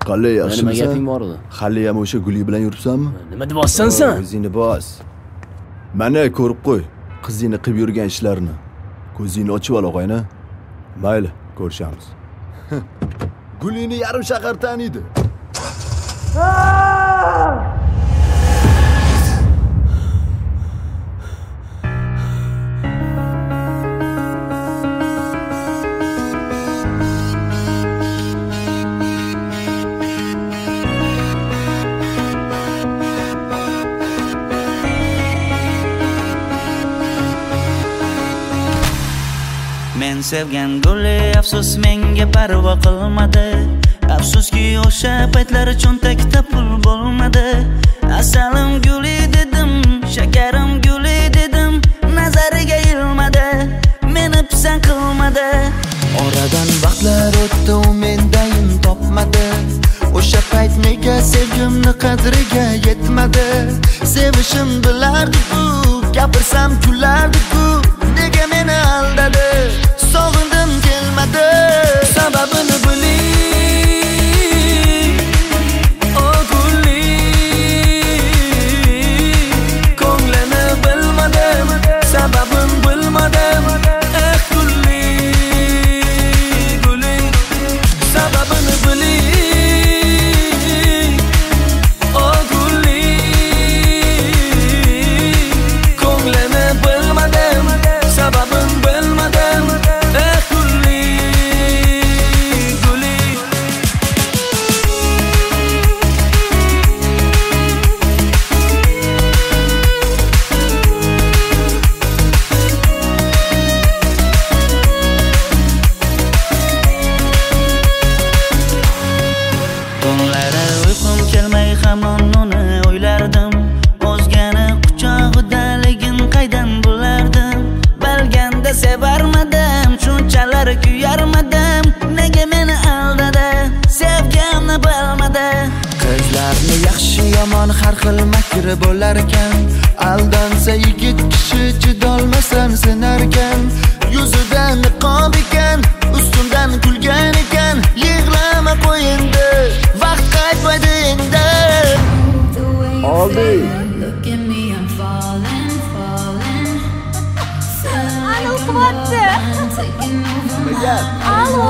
Qanday yaxshimisan? Nima gaping bor edi? Hali ham o'sha Guli bilan yuribsanmi? Nima deyapsan sen? O'zingni bos. Mana ko'rib qo'y, qizingni qilib yurgan ishlarini. Ko'zingni ochib ol, og'ayna. Mayli, ko'rishamiz. Gulini yarim shahar taniydi. Men sevgan Guli afsus menga parvo qilmadi. Afsuski o'sha paytlar cho'ntakda pul bo'lmadi. Asalim Guli dedim, shakarim Guli dedim, nazariga ilmadi, meni pisand qilmadi. Oradan vaqtlar o'tdi, u mendayin topmadi. O'sha payt nega sevgimni qadriga yetmadi? Sevishim bilardi-ku, gapirsam kulardi-ku, nega meni aldadi? Sog'indim kelmadi, sababini biling. O Guli, ko'nglini bilmadim, sababin bilmadim. Guli, Guli, sababini biling. O Guli, ko'nglini bilmadim, sababin bilmadim. Sevarmadim, shunchalar kuyarmadim, nega meni aldadi? Sevgimni bilmadi. Qizlarni yaxshi yomon har xil makri bo'lar ekan. Aldansa yigit kishi chidolmasdan sinar ekan. Yuzida niqob ekan, ustimdan kulgan ekan. Yig'lama qo'yindi, vaqt qaytmaydi endi. Oldi. Alo.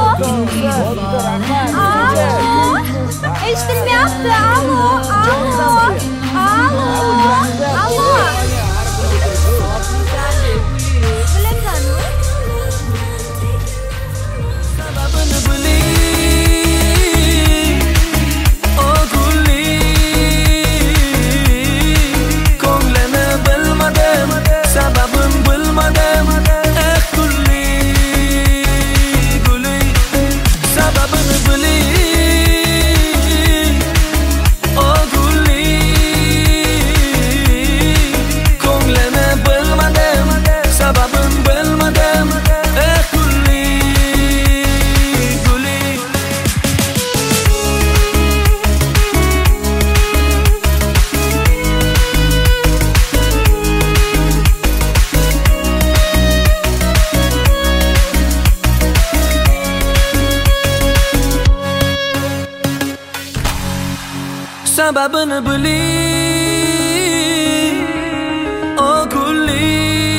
Alo. Eshitilmayapti. Alo. Alo. Alo. Alo. Bilasanmi? Sababini biling. O Guli, ko'nglini bilmadim, sababin bilmadim. Sababini biling. O Guli, ko'nglini bilmadim, sababin bilmadim. Guli, Guli. Sababini biling. O Guli,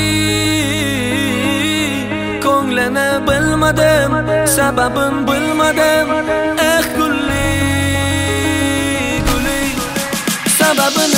ko'nglini bilmadim, sababin bilmadim. Guli, Guli, sababini